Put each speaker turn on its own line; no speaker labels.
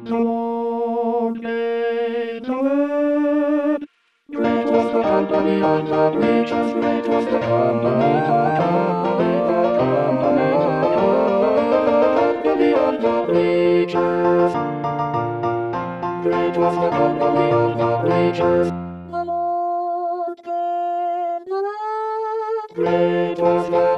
The Lord made the world. Great was the company of the preachers, great was the company, the company, the company of the preachers. Great was the company of the preachers. The Lord gave the word. Great was the